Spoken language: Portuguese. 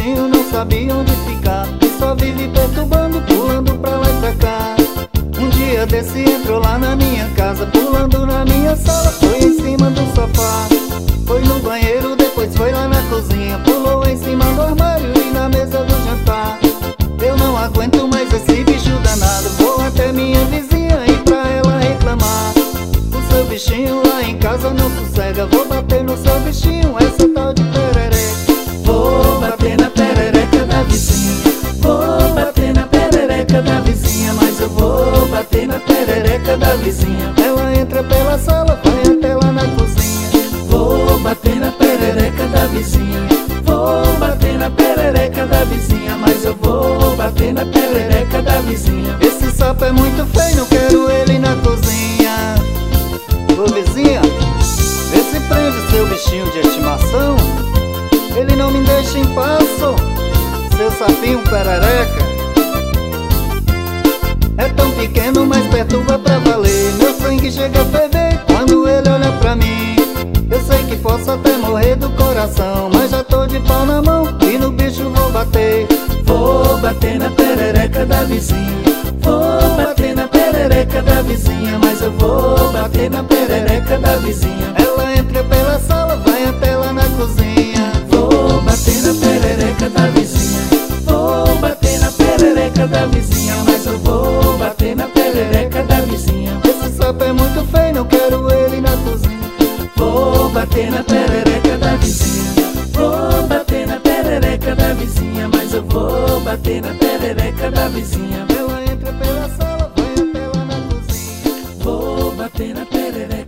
bichinho não sabia onde ficar e só vive perturbando, pulando pra lá e pra cá. Um dia desse entrou lá na minha casa, pulando na minha sala, foi em cima do sofá. Foi no banheiro, depois foi lá na cozinha, pulou em cima do armário e na mesa do jantar. Eu não aguento mais esse bicho danado, vou até minha vizinha e pra ela reclamar. O seu bichinho lá em casa não sossega, vou bater no seu bichinho, essa tal de perereca. Vou bater na perereca da vizinha, vou bater na perereca da vizinha, mas eu vou bater na perereca da vizinha. Ela entra pela sala, vai até lá na cozinha. Vou bater na perereca da vizinha, vou bater na perereca da vizinha, mas eu vou bater na perereca da vizinha. Esse sapo é muito feio, não quero ele na cozinha. Ô vizinha, vê se prende seu bichinho de estimação, ele não me deixa em paz, seu sapinho perereca. É tão pequeno, mas perturba pra valer. Meu sangue chega a ferver quando ele olha pra mim. Eu sei que posso até morrer do coração, mas já tô de pau na mão e no bicho vou bater. Vou bater na perereca da vizinha, vou bater na perereca da vizinha, mas eu vou bater na perereca da vizinha. Ela entra pela sala, vai até lá na cozinha. Vou bater na perereca da vizinha, vou bater na perereca da vizinha, mas eu vou bater na perereca da vizinha. Esse sapo é muito feio, não quero ele na cozinha. Vou bater na perereca da vizinha, vou bater na perereca da vizinha, mas eu vou bater na perereca da vizinha. Ela entra pela sala, vai até lá na cozinha. Vou bater na perereca